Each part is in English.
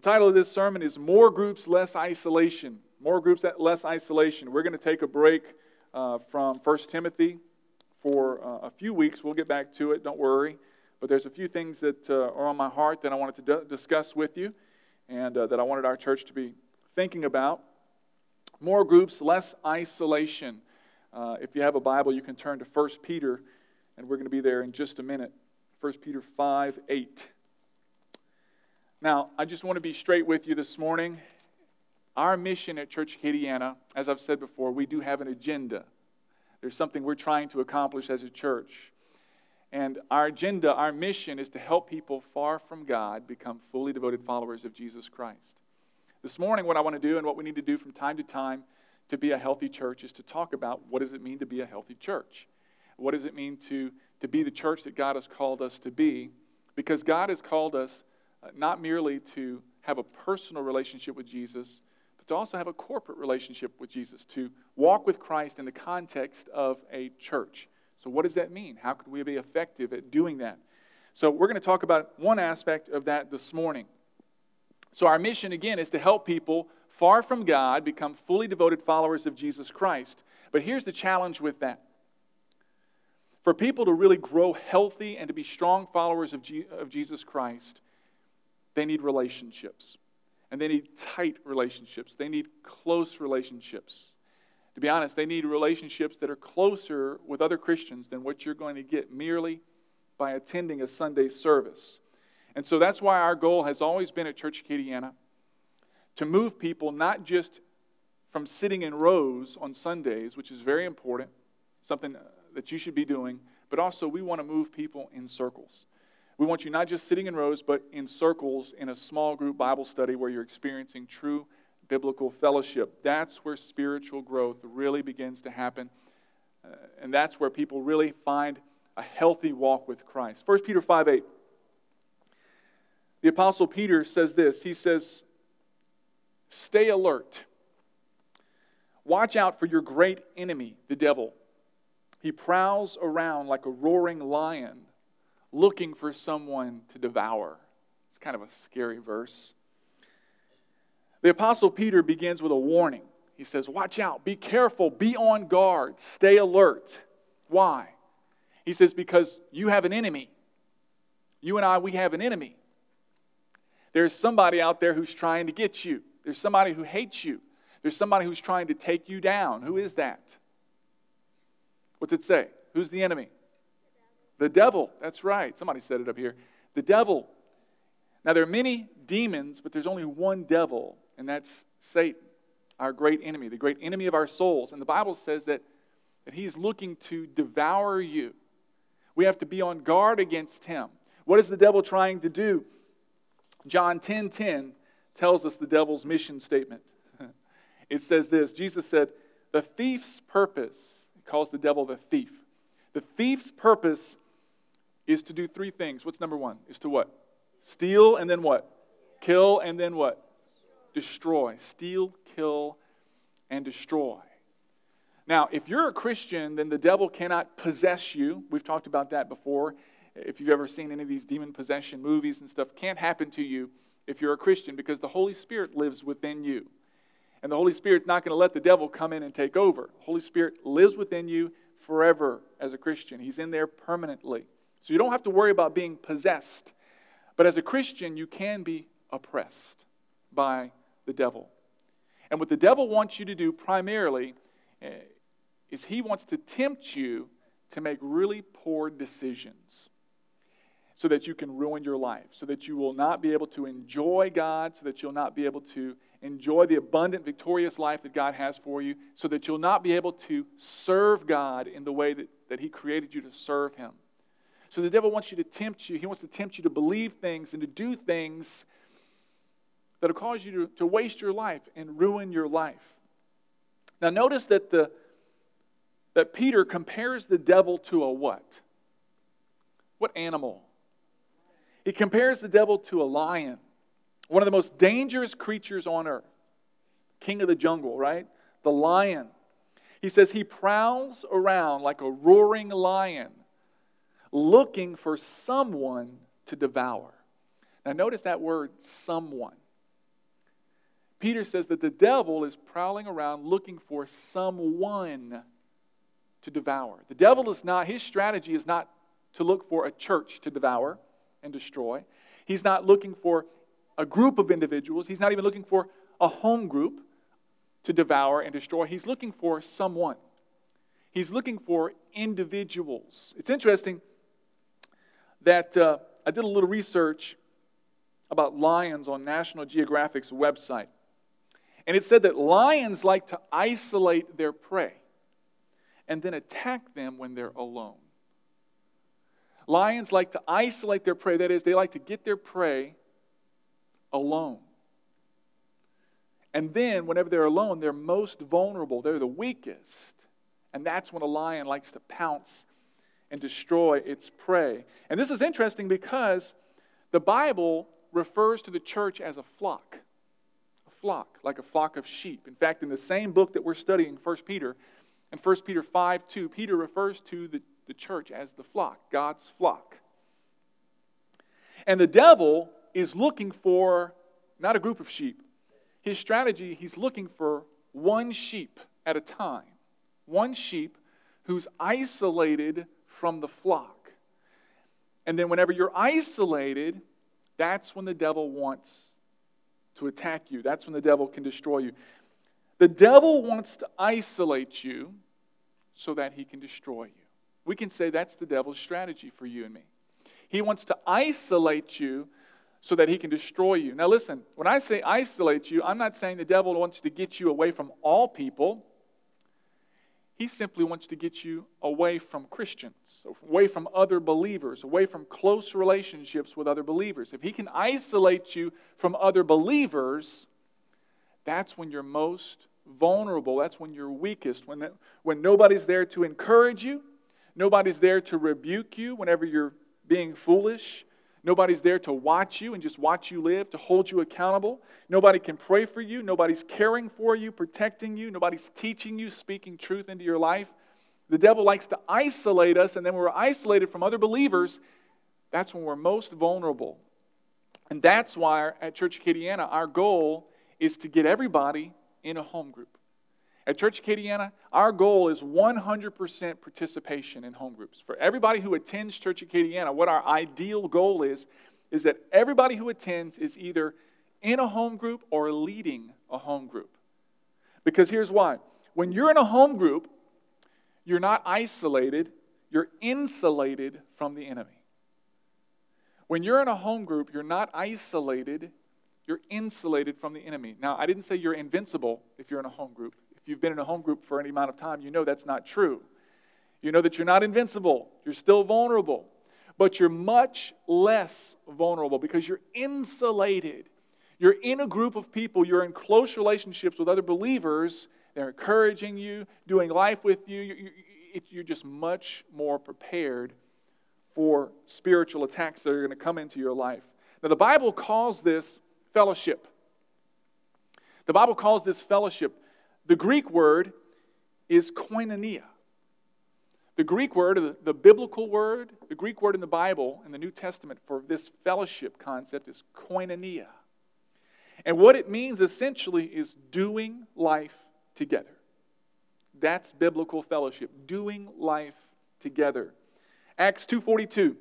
title of this sermon is More Groups, Less Isolation. More Groups, Less Isolation. We're going to take a break from 1 Timothy for a few weeks. We'll get back to it, don't worry. But there's a few things that are on my heart that I wanted to discuss with you and that I wanted our church to be thinking about. More groups, less isolation. If you have a Bible, you can turn to 1 Peter, and we're going to be there in just a minute. 1 Peter 5:8. Now, I just want to be straight with you this morning. Our mission at Church Acadiana, as I've said before, we do have an agenda. There's something we're trying to accomplish as a church. And our agenda, our mission is to help people far from God become fully devoted followers of Jesus Christ. This morning, what I want to do and what we need to do from time to time to be a healthy church is to talk about what does it mean to be a healthy church? What does it mean to be the church that God has called us to be? Because God has called us not merely to have a personal relationship with Jesus, but to also have a corporate relationship with Jesus, to walk with Christ in the context of a church. So what does that mean? How could we be effective at doing that? So we're going to talk about one aspect of that this morning. So our mission, again, is to help people far from God become fully devoted followers of Jesus Christ. But here's the challenge with that. For people to really grow healthy and to be strong followers of Jesus Christ, they need relationships. And they need tight relationships. They need close relationships. To be honest, they need relationships that are closer with other Christians than what you're going to get merely by attending a Sunday service. And so that's why our goal has always been at Church Acadiana to move people not just from sitting in rows on Sundays, which is very important, something that you should be doing, but also we want to move people in circles. We want you not just sitting in rows, but in circles in a small group Bible study where you're experiencing true biblical fellowship. That's where spiritual growth really begins to happen. And that's where people really find a healthy walk with Christ. 1 Peter 5:8. The Apostle Peter says this. He says, stay alert. Watch out for your great enemy, the devil. He prowls around like a roaring lion, looking for someone to devour. It's kind of a scary verse. The Apostle Peter begins with a warning. He says, watch out, be careful, be on guard, stay alert. Why? He says, because you have an enemy. You and I, we have an enemy. There's somebody out there who's trying to get you. There's somebody who hates you. There's somebody who's trying to take you down. Who is that? What's it say? Who's the enemy? The devil. That's right. Somebody said it up here. The devil. Now, there are many demons, but there's only one devil, and that's Satan, our great enemy, the great enemy of our souls. And the Bible says that he's looking to devour you. We have to be on guard against him. What is the devil trying to do? John 10:10 tells us the devil's mission statement. It says this. Jesus said, the thief's purpose, he calls the devil the thief. The thief's purpose is to do three things. What's number one? Is to what? Steal and then what? Kill and then what? Destroy. Steal, kill, and destroy. Now, if you're a Christian, then the devil cannot possess you. We've talked about that before. If you've ever seen any of these demon possession movies and stuff, can't happen to you if you're a Christian because the Holy Spirit lives within you. And the Holy Spirit's not going to let the devil come in and take over. The Holy Spirit lives within you forever as a Christian. He's in there permanently. So you don't have to worry about being possessed. But as a Christian, you can be oppressed by the devil. And what the devil wants you to do primarily is he wants to tempt you to make really poor decisions so that you can ruin your life, so that you will not be able to enjoy God, so that you'll not be able to enjoy the abundant, victorious life that God has for you, so that you'll not be able to serve God in the way that he created you to serve him. So the devil wants you to tempt you. He wants to tempt you to believe things and to do things that will cause you to waste your life and ruin your life. Now notice that Peter compares the devil to a what? What animal? He compares the devil to a lion, one of the most dangerous creatures on earth. King of the jungle, right? The lion. He says he prowls around like a roaring lion, looking for someone to devour. Now notice that word, someone. Peter says that the devil is prowling around looking for someone to devour. The devil is not, his strategy is not to look for a church to devour and destroy. He's not looking for a group of individuals. He's not even looking for a home group to devour and destroy. He's looking for someone. He's looking for individuals. It's interesting that I did a little research about lions on National Geographic's website. And it said that lions like to isolate their prey and then attack them when they're alone. Lions like to isolate their prey. That is, they like to get their prey alone. And then, whenever they're alone, they're most vulnerable. They're the weakest. And that's when a lion likes to pounce and destroy its prey. And this is interesting because the Bible refers to the church as a flock. Like a flock of sheep. In fact, in the same book that we're studying, 1 Peter, in 1 Peter 5:2, Peter refers to the church as the flock, God's flock. And the devil is looking for not a group of sheep. His strategy, he's looking for one sheep at a time. One sheep who's isolated from the flock. And then whenever you're isolated, that's when the devil wants to attack you. That's when the devil can destroy you. The devil wants to isolate you so that he can destroy you. We can say that's the devil's strategy for you and me. He wants to isolate you so that he can destroy you. Now listen, when I say isolate you, I'm not saying the devil wants to get you away from all people. He simply wants to get you away from Christians, away from other believers, away from close relationships with other believers. If he can isolate you from other believers, that's when you're most vulnerable. That's when you're weakest. When nobody's there to encourage you, nobody's there to rebuke you whenever you're being foolish. Nobody's there to watch you and just watch you live, to hold you accountable. Nobody can pray for you. Nobody's caring for you, protecting you. Nobody's teaching you, speaking truth into your life. The devil likes to isolate us, and then when we're isolated from other believers, that's when we're most vulnerable. And that's why at Church Acadiana, our goal is to get everybody in a home group. At Church Acadiana, our goal is 100% participation in home groups. For everybody who attends Church Acadiana, what our ideal goal is that everybody who attends is either in a home group or leading a home group. Because here's why. When you're in a home group, you're not isolated, you're insulated from the enemy. When you're in a home group, you're not isolated, you're insulated from the enemy. Now, I didn't say you're invincible if you're in a home group. If you've been in a home group for any amount of time, you know that's not true. You know that you're not invincible. You're still vulnerable. But you're much less vulnerable because you're insulated. You're in a group of people. You're in close relationships with other believers. They're encouraging you, doing life with you. You're just much more prepared for spiritual attacks that are going to come into your life. Now, the Bible calls this fellowship. The Bible calls this fellowship. The Greek word is koinonia. The Greek word, the biblical word, the Greek word in the Bible, in the New Testament for this fellowship concept is koinonia. And what it means essentially is doing life together. That's biblical fellowship, doing life together. Acts 2:42.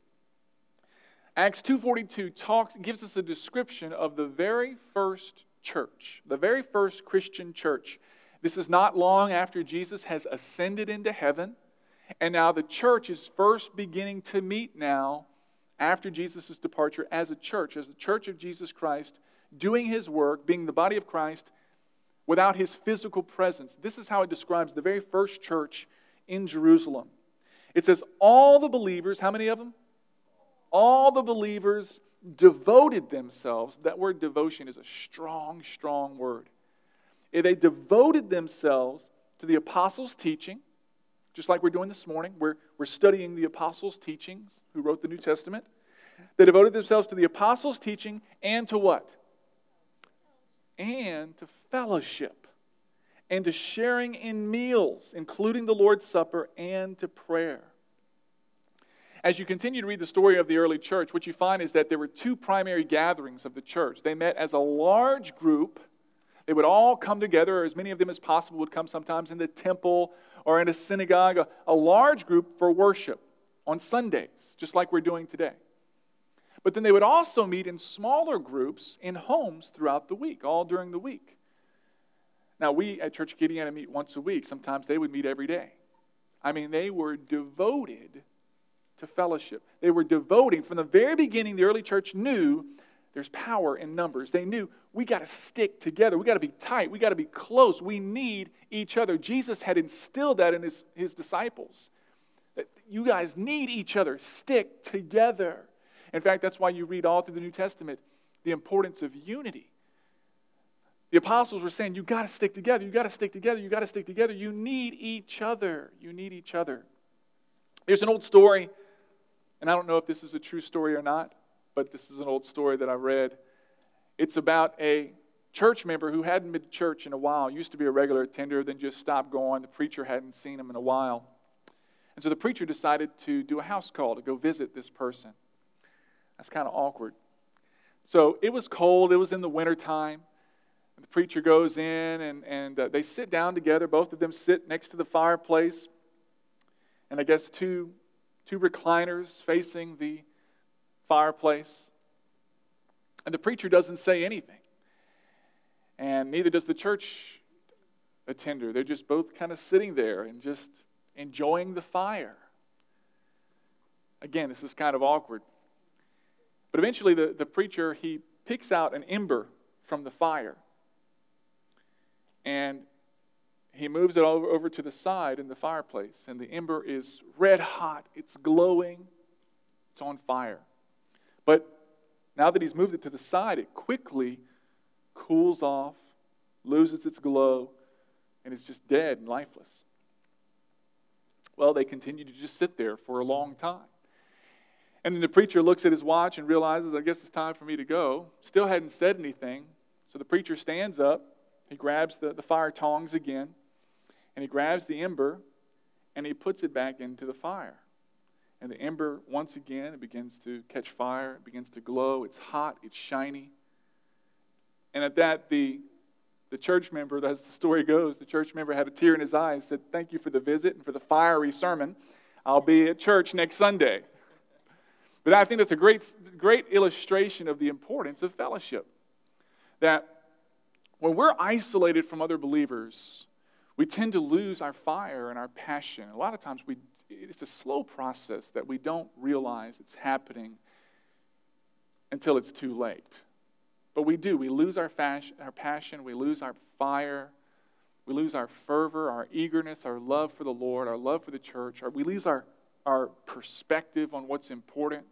Acts 2:42 gives us a description of the very first church, the very first Christian church. This is not long after Jesus has ascended into heaven, and now the church is first beginning to meet now after Jesus' departure as a church of Jesus Christ, doing his work, being the body of Christ without his physical presence. This is how it describes the very first church in Jerusalem. It says all the believers, how many of them? All the believers devoted themselves. That word devotion is a strong, strong word. They devoted themselves to the apostles' teaching, just like we're doing this morning. We're studying the apostles' teachings, who wrote the New Testament. They devoted themselves to the apostles' teaching and to what? And to fellowship. And to sharing in meals, including the Lord's Supper, and to prayer. As you continue to read the story of the early church, what you find is that there were two primary gatherings of the church. They met as a large group They would all come together, or as many of them as possible would come sometimes in the temple or in a synagogue, a large group for worship on Sundays, just like we're doing today. But then they would also meet in smaller groups in homes throughout the week, all during the week. Now, we at Church Gideon meet once a week. Sometimes they would meet every day. I mean, they were devoted to fellowship. They were devoting. From the very beginning, the early church knew there's power in numbers. They knew we got to stick together. We got to be tight. We got to be close. We need each other. Jesus had instilled that in his disciples. That you guys need each other. Stick together. In fact, that's why you read all through the New Testament the importance of unity. The apostles were saying, you got to stick together. You got to stick together. You got to stick together. You need each other. You need each other. There's an old story, and I don't know if this is a true story or not, but this is an old story that I read. It's about a church member who hadn't been to church in a while, used to be a regular attender, then just stopped going. The preacher hadn't seen him in a while. And so the preacher decided to do a house call to go visit this person. That's kind of awkward. So it was cold. It was in the wintertime. The preacher goes in and they sit down together. Both of them sit next to the fireplace. And I guess two recliners facing the fireplace. And the preacher doesn't say anything. And neither does the church attender. They're just both kind of sitting there and just enjoying the fire. Again, this is kind of awkward. But eventually the preacher, he picks out an ember from the fire. And he moves it over to the side in the fireplace. And the ember is red hot. It's glowing. It's on fire. But now that he's moved it to the side, it quickly cools off, loses its glow, and is just dead and lifeless. Well, they continue to just sit there for a long time. And then the preacher looks at his watch and realizes, I guess it's time for me to go. Still hadn't said anything. So the preacher stands up. He grabs the fire tongs again. And he grabs the ember. And he puts it back into the fire. And the ember, once again, it begins to catch fire. It begins to glow. It's hot. It's shiny. And at that, the church member, as the story goes, the church member had a tear in his eye and said, "Thank you for the visit and for the fiery sermon. I'll be at church next Sunday." But I think that's a great illustration of the importance of fellowship. That when we're isolated from other believers, we tend to lose our fire and our passion. A lot of times it's a slow process that we don't realize it's happening until it's too late. But we do. We lose our passion. We lose our fire. We lose our fervor, our eagerness, our love for the Lord, our love for the church. We lose our perspective on what's important.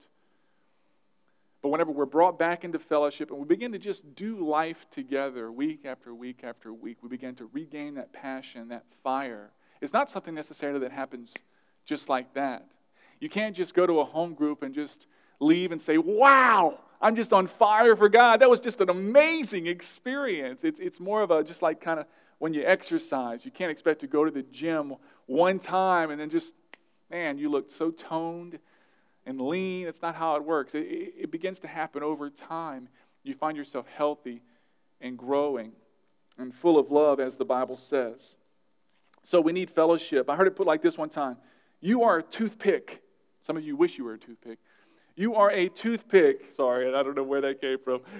But whenever we're brought back into fellowship and we begin to just do life together week after week after week, we begin to regain that passion, that fire. It's not something necessarily that happens just like that. You can't just go to a home group and just leave and say, "Wow, I'm just on fire for God. That was just an amazing experience." It's more of a just like kind of when you exercise. You can't expect to go to the gym one time and then just, man, you look so toned and lean. It's not how it works. It begins to happen over time. You find yourself healthy and growing and full of love, as the Bible says. So we need fellowship. I heard it put like this one time. You are a toothpick. Some of you wish you were a toothpick. You are a toothpick. Sorry, I don't know where that came from.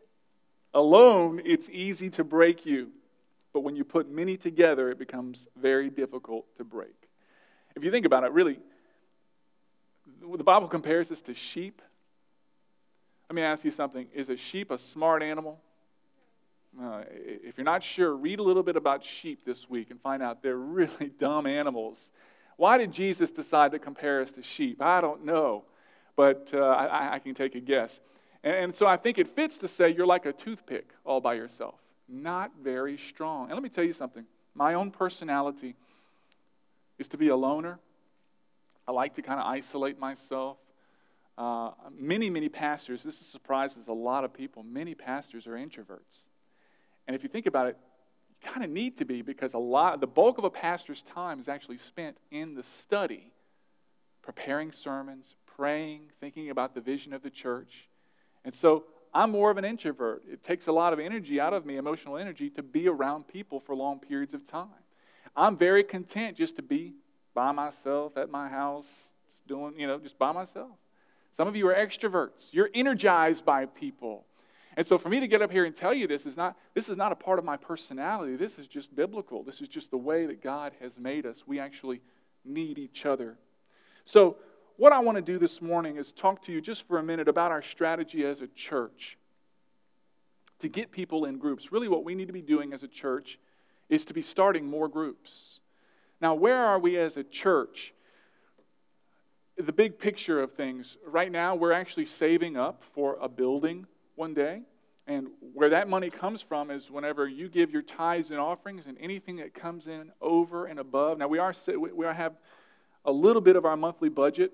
Alone, it's easy to break you. But when you put many together, it becomes very difficult to break. If you think about it, really, the Bible compares this to sheep. Let me ask you something. Is a sheep a smart animal? If you're not sure, read a little bit about sheep this week and find out they're really dumb animals. Why did Jesus decide to compare us to sheep? I don't know, but I can take a guess. And so I think it fits to say you're like a toothpick all by yourself. Not very strong. And let me tell you something. My own personality is to be a loner. I like to kind of isolate myself. Many pastors, this surprises a lot of people, many pastors are introverts. And if you think about it, you kind of need to be, because the bulk of a pastor's time is actually spent in the study, preparing sermons, praying, thinking about the vision of the church. And so I'm more of an introvert. It takes a lot of energy out of me, emotional energy, to be around people for long periods of time. I'm very content just to be by myself at my house, just by myself. Some of you are extroverts. You're energized by people. And so for me to get up here and tell you this is not a part of my personality. This is just biblical. This is just the way that God has made us. We actually need each other. So what I want to do this morning is talk to you just for a minute about our strategy as a church to get people in groups. Really what we need to be doing as a church is to be starting more groups. Now, where are we as a church? The big picture of things, right now we're actually saving up for a building one day. And where that money comes from is whenever you give your tithes and offerings and anything that comes in over and above. Now, we have a little bit of our monthly budget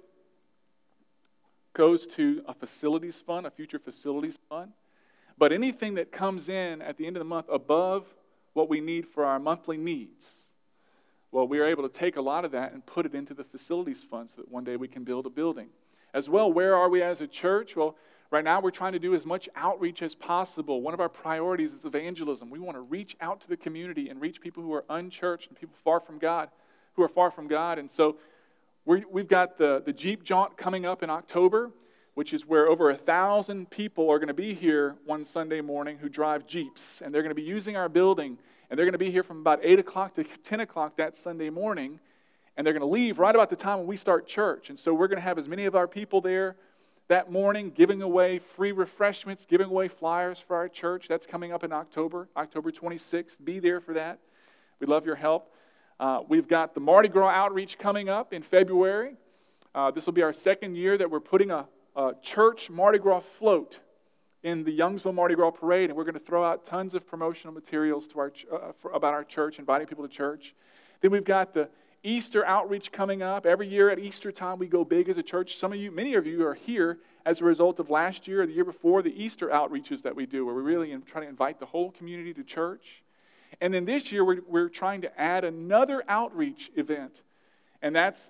goes to a facilities fund, a future facilities fund. But anything that comes in at the end of the month above what we need for our monthly needs, well, we are able to take a lot of that and put it into the facilities fund so that one day we can build a building. As well, where are we as a church? Well, right now we're trying to do as much outreach as possible. One of our priorities is evangelism. We want to reach out to the community and reach people who are unchurched and people far from God, who are far from God. And so we've got the Jeep Jaunt coming up in October, which is where over 1,000 people are going to be here one Sunday morning who drive Jeeps. And they're going to be using our building. And they're going to be here from about 8 o'clock to 10 o'clock that Sunday morning. And they're going to leave right about the time when we start church. And so we're going to have as many of our people there that morning, giving away free refreshments, giving away flyers for our church. That's coming up in October 26th. Be there for that. We'd love your help. We've got the Mardi Gras outreach coming up in February. This will be our second year that we're putting a church Mardi Gras float in the Youngsville Mardi Gras Parade, and we're going to throw out tons of promotional materials to about our church, inviting people to church. Then we've got the Easter outreach coming up. Every year at Easter time, we go big as a church. Many of you are here as a result of last year or the year before, the Easter outreaches that we do, where we really try to invite the whole community to church. And then this year, we're trying to add another outreach event, and that's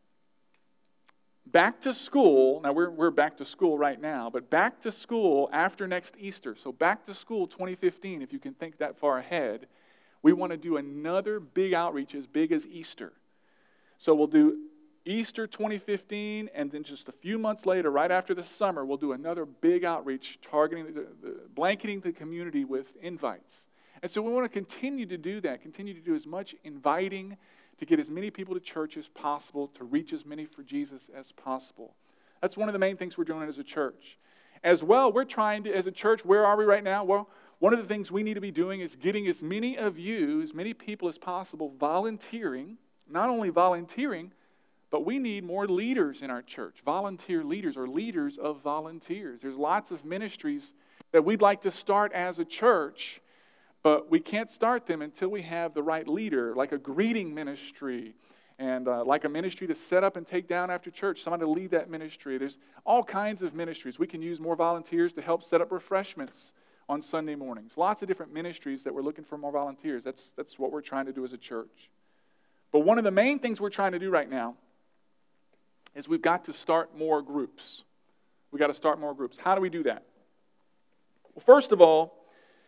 back to school. Now, we're back to school right now, but back to school after next Easter. So back to school 2015, if you can think that far ahead, we want to do another big outreach as big as Easter. So we'll do Easter 2015, and then just a few months later, right after the summer, we'll do another big outreach targeting, blanketing the community with invites. And so we want to continue to do that, continue to do as much inviting to get as many people to church as possible, to reach as many for Jesus as possible. That's one of the main things we're doing as a church. As well, we're trying to, as a church, where are we right now? Well, one of the things we need to be doing is getting as many of you, as many people as possible, volunteering. Not only volunteering, but we need more leaders in our church. Volunteer leaders or leaders of volunteers. There's lots of ministries that we'd like to start as a church, but we can't start them until we have the right leader, like a greeting ministry and like a ministry to set up and take down after church, somebody to lead that ministry. There's all kinds of ministries. We can use more volunteers to help set up refreshments on Sunday mornings. Lots of different ministries that we're looking for more volunteers. That's what we're trying to do as a church. But one of the main things we're trying to do right now is we've got to start more groups. We've got to start more groups. How do we do that? Well, first of all,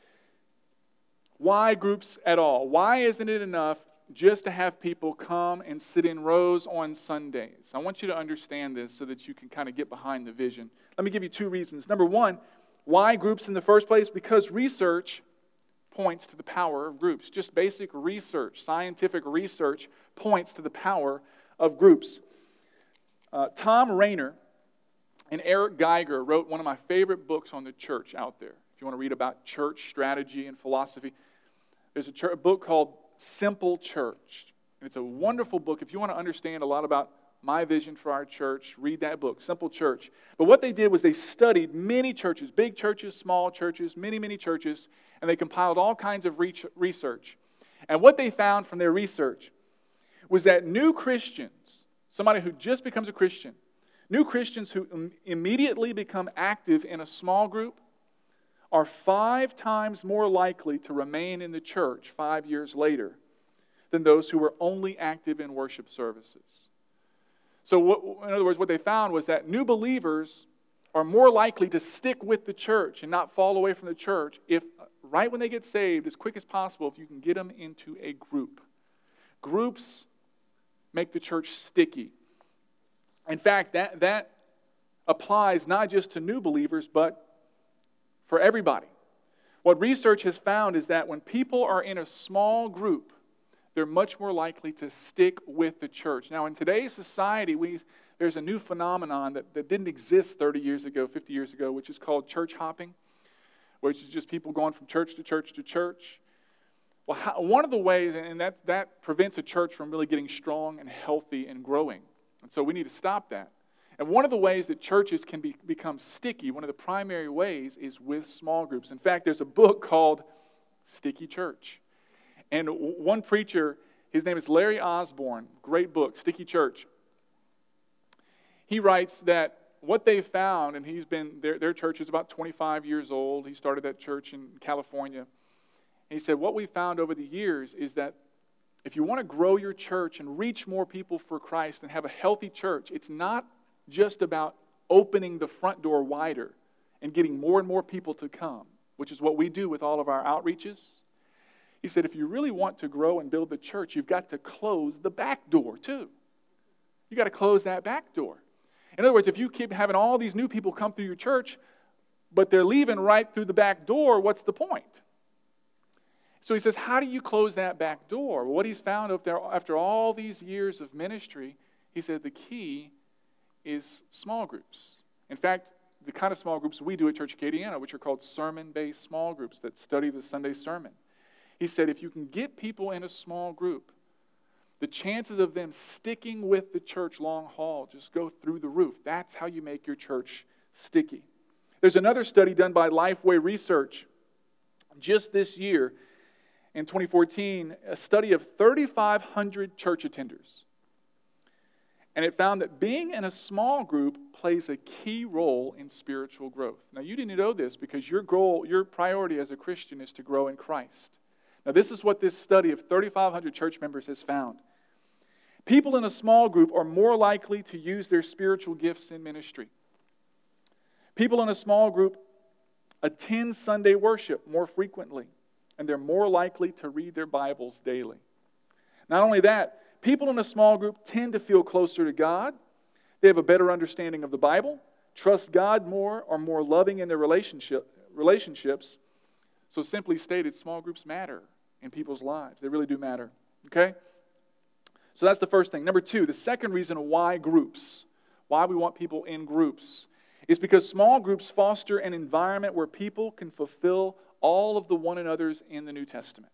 why groups at all? Why isn't it enough just to have people come and sit in rows on Sundays? I want you to understand this so that you can kind of get behind the vision. Let me give you two reasons. Number one, why groups in the first place? Because research points to the power of groups. Just basic research, scientific research points to the power of groups. Tom Rainer and Eric Geiger wrote one of my favorite books on the church out there. If you want to read about church strategy and philosophy, there's a book called Simple Church. And it's a wonderful book. If you want to understand a lot about my vision for our church, read that book, Simple Church. But what they did was they studied many churches, big churches, small churches, many churches, and they compiled all kinds of research. And what they found from their research was that new Christians, somebody who just becomes a Christian, new Christians who immediately become active in a small group are 5 times more likely to remain in the church 5 years later than those who were only active in worship services. So in other words, what they found was that new believers are more likely to stick with the church and not fall away from the church if, right when they get saved, as quick as possible, if you can get them into a group. Groups make the church sticky. In fact, that applies not just to new believers, but for everybody. What research has found is that when people are in a small group, they're much more likely to stick with the church. Now, in today's society, there's a new phenomenon that didn't exist 30 years ago, 50 years ago, which is called church hopping, which is just people going from church to church to church. Well, one of the ways, and that prevents a church from really getting strong and healthy and growing. And so we need to stop that. And one of the ways that churches can become sticky, one of the primary ways, is with small groups. In fact, there's a book called Sticky Church. And one preacher, his name is Larry Osborne, great book, Sticky Church. He writes that what they found, and their church is about 25 years old. He started that church in California. And he said, what we found over the years is that if you want to grow your church and reach more people for Christ and have a healthy church, it's not just about opening the front door wider and getting more and more people to come, which is what we do with all of our outreaches. He said, if you really want to grow and build the church, you've got to close the back door too. You've got to close that back door. In other words, if you keep having all these new people come through your church, but they're leaving right through the back door, what's the point? So he says, how do you close that back door? Well, what he's found after all these years of ministry, he said the key is small groups. In fact, the kind of small groups we do at Church Acadiana, which are called sermon-based small groups that study the Sunday sermon. He said if you can get people in a small group, the chances of them sticking with the church long haul just go through the roof. That's how you make your church sticky. There's another study done by Lifeway Research just this year in 2014, a study of 3,500 church attenders. And it found that being in a small group plays a key role in spiritual growth. Now, you didn't know this because your priority as a Christian is to grow in Christ. Now, this is what this study of 3,500 church members has found. People in a small group are more likely to use their spiritual gifts in ministry. People in a small group attend Sunday worship more frequently, and they're more likely to read their Bibles daily. Not only that, people in a small group tend to feel closer to God. They have a better understanding of the Bible, trust God more, are more loving in their relationships. So simply stated, small groups matter in people's lives. They really do matter. Okay? So that's the first thing. Number two, the second reason why we want people in groups, is because small groups foster an environment where people can fulfill all of the one another's in the New Testament.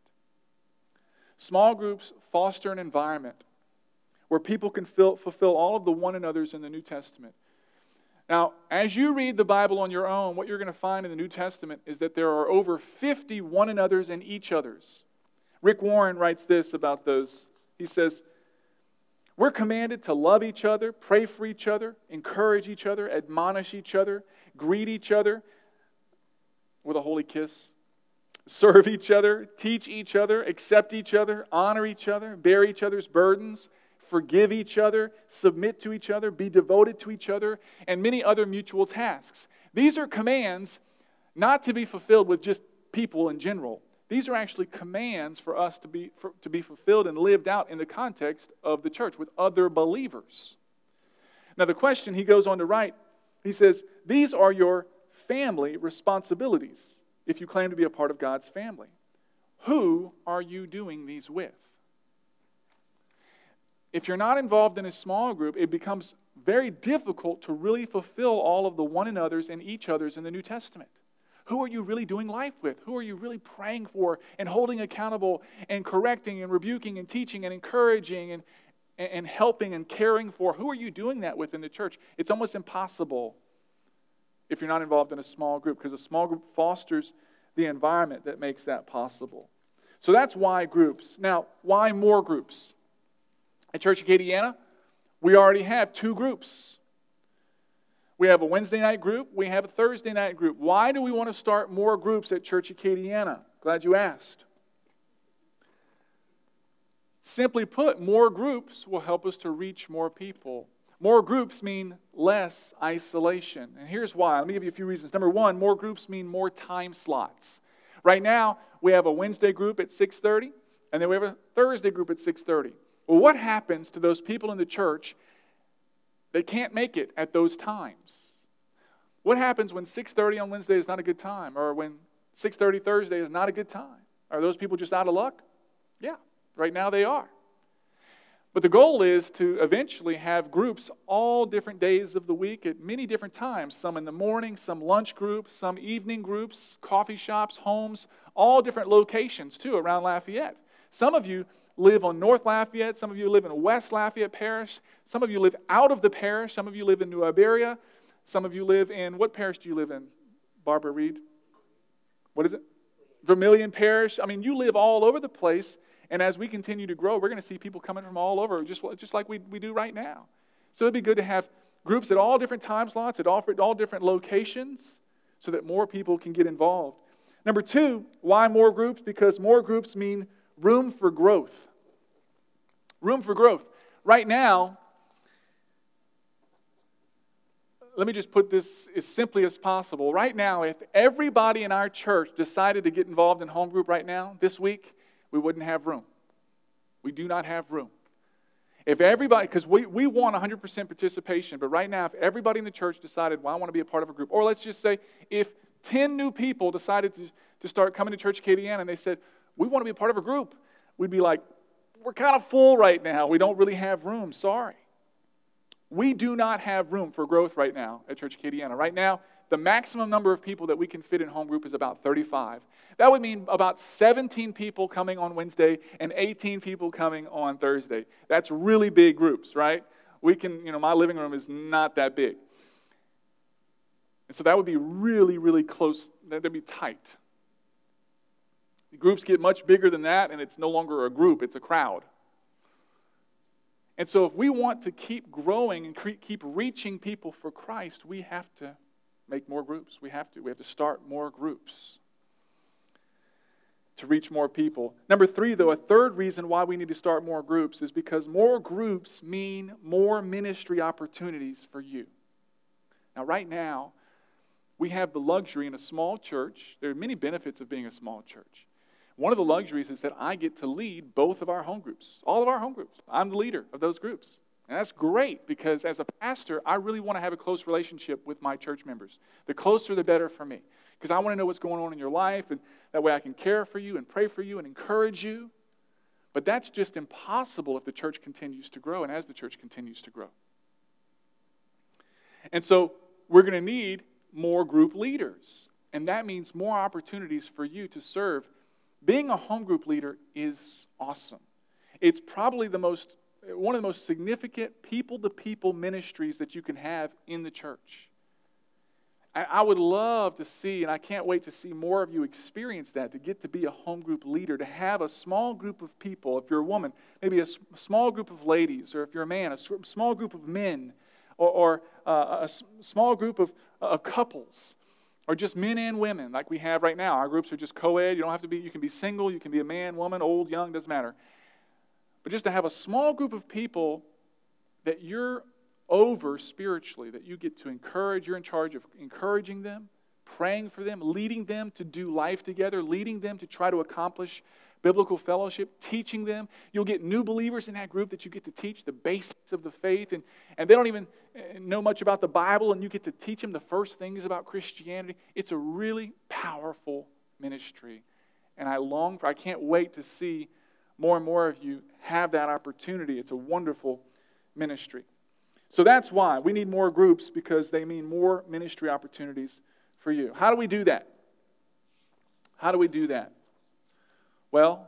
Small groups foster an environment where people can fulfill all of the one another's in the New Testament. Now, as you read the Bible on your own, what you're going to find in the New Testament is that there are over 50 one another's and each other's. Rick Warren writes this about those. He says, we're commanded to love each other, pray for each other, encourage each other, admonish each other, greet each other with a holy kiss, serve each other, teach each other, accept each other, honor each other, bear each other's burdens, forgive each other, submit to each other, be devoted to each other, and many other mutual tasks. These are commands not to be fulfilled with just people in general. These are actually commands for us to be fulfilled and lived out in the context of the church with other believers. Now the question he goes on to write, he says, these are your family responsibilities if you claim to be a part of God's family. Who are you doing these with? If you're not involved in a small group, it becomes very difficult to really fulfill all of the one another's and each other's in the New Testament. Who are you really doing life with? Who are you really praying for and holding accountable and correcting and rebuking and teaching and encouraging and helping and caring for? Who are you doing that with in the church? It's almost impossible if you're not involved in a small group, because a small group fosters the environment that makes that possible. So that's why groups. Now, why more groups? At Church Acadiana, we already have 2 groups. We have a Wednesday night group. We have a Thursday night group. Why do we want to start more groups at Church Acadiana? Glad you asked. Simply put, more groups will help us to reach more people. More groups mean less isolation. And here's why. Let me give you a few reasons. Number one, more groups mean more time slots. Right now, we have a Wednesday group at 6:30, and then we have a Thursday group at 6:30. Well, what happens to those people in the church that can't make it at those times? What happens when 6:30 on Wednesday is not a good time, or when 6:30 Thursday is not a good time? Are those people just out of luck? Yeah, right now they are. But the goal is to eventually have groups all different days of the week at many different times. Some in the morning, some lunch groups, some evening groups, coffee shops, homes, all different locations too around Lafayette. Some of you live on North Lafayette. Some of you live in West Lafayette Parish. Some of you live out of the parish. Some of you live in New Iberia. Some of you live in, what parish do you live in, Barbara Reed? What is it? Vermilion Parish. I mean, you live all over the place. And as we continue to grow, we're going to see people coming from all over, just like we do right now. So it'd be good to have groups at all different time slots, at all different locations, so that more people can get involved. Number two, why more groups? Because more groups mean room for growth. Room for growth. Right now, let me just put this as simply as possible. Right now, if everybody in our church decided to get involved in home group right now, this week, we wouldn't have room. We do not have room. If everybody, because we want 100% participation, but right now, if everybody in the church decided, well, I want to be a part of a group, or let's just say, if 10 new people decided to start coming to Church Acadiana and they said, we want to be a part of a group, we'd be like, we're kind of full right now. We don't really have room. Sorry. We do not have room for growth right now at Church Acadiana. Right now, the maximum number of people that we can fit in home group is about 35. That would mean about 17 people coming on Wednesday and 18 people coming on Thursday. That's really big groups, right? We can, my living room is not that big. And so that would be really, really close. That'd be tight. The groups get much bigger than that, and it's no longer a group, it's a crowd. And so if we want to keep growing and keep reaching people for Christ, we have to make more groups. We have to start more groups to reach more people. Number three, though, a third reason why we need to start more groups is because more groups mean more ministry opportunities for you. Now, right now, we have the luxury in a small church. There are many benefits of being a small church. One of the luxuries is that I get to lead both of our home groups, all of our home groups. I'm the leader of those groups. And that's great because as a pastor, I really want to have a close relationship with my church members. The closer, the better for me. Because I want to know what's going on in your life, and that way I can care for you and pray for you and encourage you. But that's just impossible if the church continues to grow and as the church continues to grow. And so we're going to need more group leaders. And that means more opportunities for you to serve. Being a home group leader is awesome. It's probably one of the most significant people-to-people ministries that you can have in the church. I would love to see, and I can't wait to see more of you experience that, to get to be a home group leader, to have a small group of people. If you're a woman, maybe a small group of ladies, or if you're a man, a small group of men, or a small group of couples, or just men and women like we have right now. Our groups are just co-ed. You can be single, you can be a man, woman, old, young, doesn't matter. But just to have a small group of people that you're over spiritually, that you get to encourage. You're in charge of encouraging them, praying for them, leading them to do life together, leading them to try to accomplish biblical fellowship, teaching them. You'll get new believers in that group that you get to teach the basics of the faith, and they don't even know much about the Bible, and you get to teach them the first things about Christianity. It's a really powerful ministry, and I can't wait to see more and more of you have that opportunity. It's a wonderful ministry. So that's why we need more groups, because they mean more ministry opportunities for you. How do we do that? How do we do that? Well,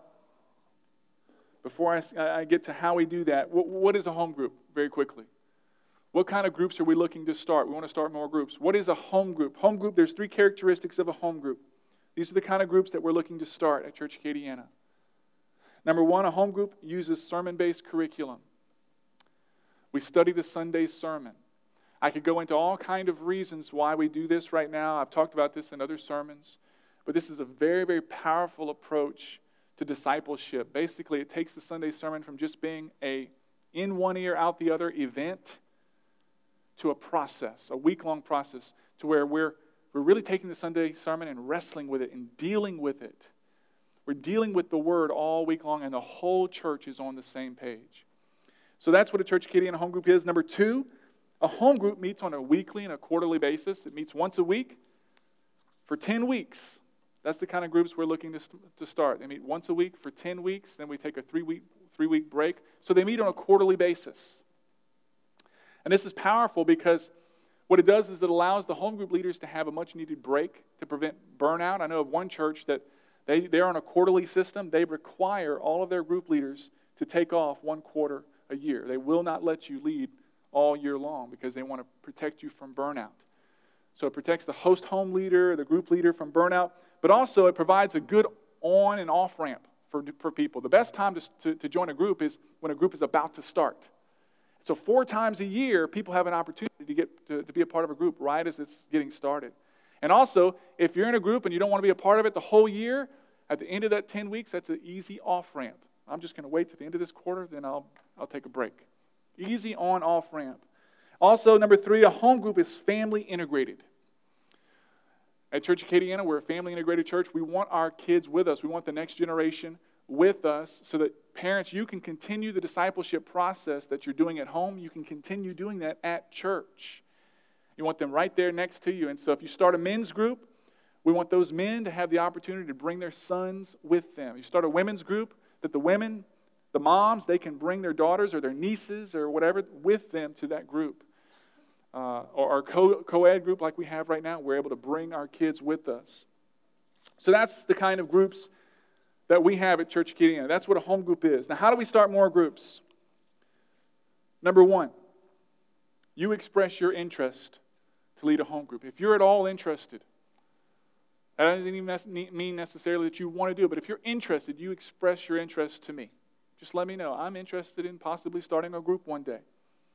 before I get to how we do that, what is a home group? Very quickly. What kind of groups are we looking to start? We want to start more groups. What is a home group? Home group, there's 3 characteristics of a home group. These are the kind of groups that we're looking to start at Church Acadiana. Number 1, a home group uses sermon-based curriculum. We study the Sunday sermon. I could go into all kind of reasons why we do this right now. I've talked about this in other sermons. But this is a very, very powerful approach to discipleship. Basically, it takes the Sunday sermon from just being a in one ear, out the other event to a process, a week-long process, to where we're really taking the Sunday sermon and wrestling with it and dealing with it. We're dealing with the Word all week long, and the whole church is on the same page. So that's what a Church Acadiana home group is. Number 2, a home group meets on a weekly and a quarterly basis. It meets once a week for 10 weeks. That's the kind of groups we're looking to start. They meet once a week for 10 weeks. Then we take a three-week break. So they meet on a quarterly basis. And this is powerful because what it does is it allows the home group leaders to have a much-needed break to prevent burnout. I know of one church that they're on a quarterly system. They require all of their group leaders to take off 1 quarter a year. They will not let you lead all year long because they want to protect you from burnout. So it protects the host home leader, the group leader from burnout, but also it provides a good on and off ramp for people. The best time to join a group is when a group is about to start. So 4 times a year, people have an opportunity to be a part of a group right as it's getting started. And also, if you're in a group and you don't want to be a part of it the whole year, at the end of that 10 weeks, that's an easy off-ramp. I'm just going to wait to the end of this quarter, then I'll take a break. Easy on-off ramp. Also, number 3, a home group is family integrated. At Church Acadiana, we're a family integrated church. We want our kids with us. We want the next generation with us so that parents, you can continue the discipleship process that you're doing at home. You can continue doing that at church. You want them right there next to you. And so if you start a men's group, we want those men to have the opportunity to bring their sons with them. You start a women's group, that the women, the moms, they can bring their daughters or their nieces or whatever with them to that group. Or our co-ed group like we have right now, we're able to bring our kids with us. So that's the kind of groups that we have at Church Acadiana. That's what a home group is. Now, how do we start more groups? Number 1, you express your interest to lead a home group. If you're at all interested, that doesn't even mean necessarily that you want to do it, but if you're interested, you express your interest to me. Just let me know. I'm interested in possibly starting a group one day.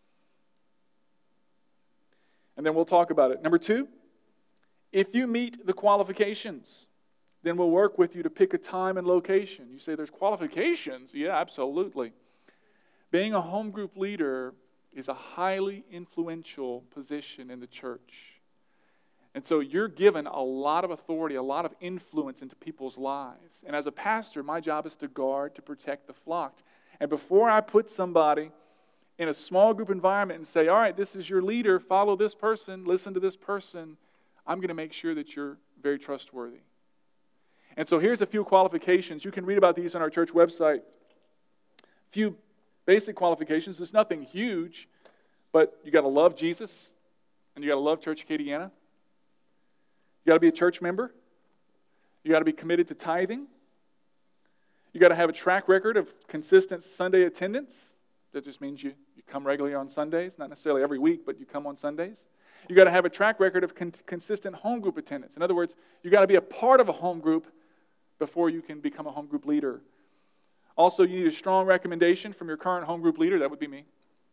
And then we'll talk about it. Number 2, if you meet the qualifications, then we'll work with you to pick a time and location. You say there's qualifications? Yeah, absolutely. Being a home group leader is a highly influential position in the church. And so you're given a lot of authority, a lot of influence into people's lives. And as a pastor, my job is to guard, to protect the flock. And before I put somebody in a small group environment and say, all right, this is your leader, follow this person, listen to this person, I'm going to make sure that you're very trustworthy. And so here's a few qualifications. You can read about these on our church website. A few basic qualifications. There's nothing huge, but you got to love Jesus, and you got to love Church Acadiana. You got to be a church member. You got to be committed to tithing. You got to have a track record of consistent Sunday attendance. That just means you come regularly on Sundays, not necessarily every week, but you come on Sundays. You got to have a track record of consistent home group attendance. In other words, you got to be a part of a home group before you can become a home group leader. Also, you need a strong recommendation from your current home group leader. That would be me.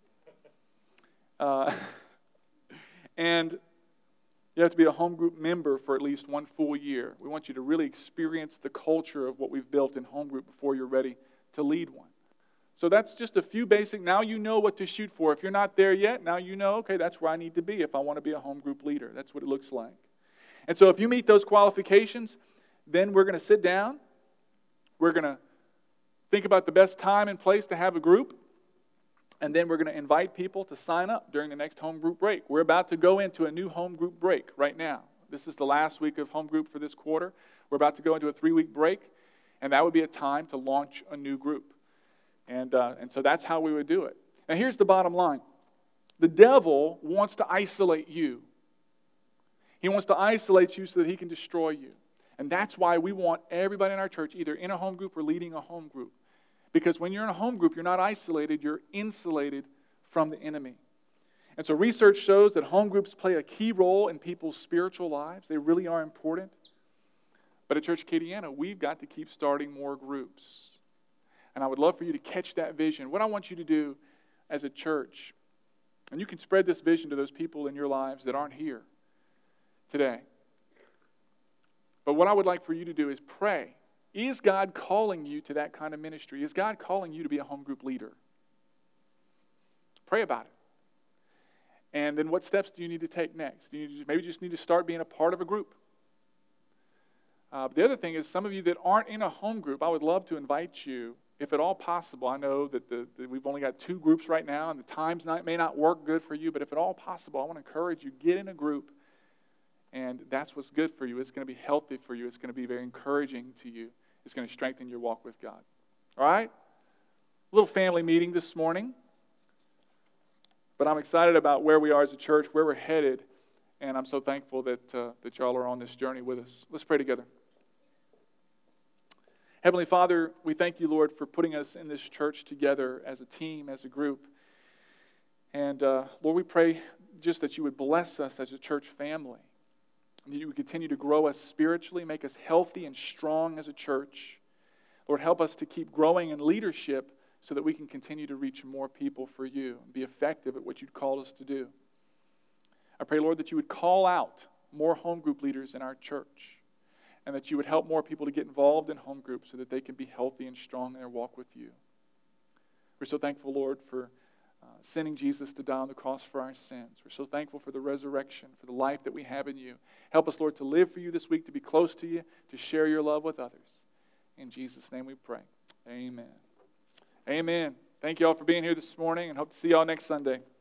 And you have to be a home group member for at least 1 full year. We want you to really experience the culture of what we've built in home group before you're ready to lead one. So that's just a few basic, now you know what to shoot for. If you're not there yet, now you know, okay, that's where I need to be if I want to be a home group leader. That's what it looks like. And so if you meet those qualifications, then we're going to sit down. We're going to think about the best time and place to have a group. And then we're going to invite people to sign up during the next home group break. We're about to go into a new home group break right now. This is the last week of home group for this quarter. We're about to go into a 3-week break, and that would be a time to launch a new group. And so that's how we would do it. Now here's the bottom line. The devil wants to isolate you. He wants to isolate you so that he can destroy you. And that's why we want everybody in our church either in a home group or leading a home group. Because when you're in a home group, you're not isolated, you're insulated from the enemy. And so research shows that home groups play a key role in people's spiritual lives. They really are important. But at Church Acadiana, we've got to keep starting more groups. And I would love for you to catch that vision. What I want you to do as a church, and you can spread this vision to those people in your lives that aren't here today. But what I would like for you to do is pray. Is God calling you to that kind of ministry? Is God calling you to be a home group leader? Pray about it. And then what steps do you need to take next? Do you maybe just need to start being a part of a group? The other thing is, some of you that aren't in a home group, I would love to invite you, if at all possible. I know that we've only got 2 groups right now, and the times may not work good for you, but if at all possible, I want to encourage you, get in a group, and that's what's good for you. It's going to be healthy for you. It's going to be very encouraging to you. It's going to strengthen your walk with God. All right? A little family meeting this morning, but I'm excited about where we are as a church, where we're headed, and I'm so thankful that y'all are on this journey with us. Let's pray together. Heavenly Father, we thank you, Lord, for putting us in this church together as a team, as a group. And Lord, we pray just that you would bless us as a church family. And that you would continue to grow us spiritually, make us healthy and strong as a church. Lord, help us to keep growing in leadership so that we can continue to reach more people for you and be effective at what you'd called us to do. I pray, Lord, that you would call out more home group leaders in our church, and that you would help more people to get involved in home groups so that they can be healthy and strong in their walk with you. We're so thankful, Lord, for sending Jesus to die on the cross for our sins. We're so thankful for the resurrection, for the life that we have in you. Help us, Lord, to live for you this week, to be close to you, to share your love with others. In Jesus' name we pray. Amen. Amen. Thank you all for being here this morning, and hope to see you all next Sunday.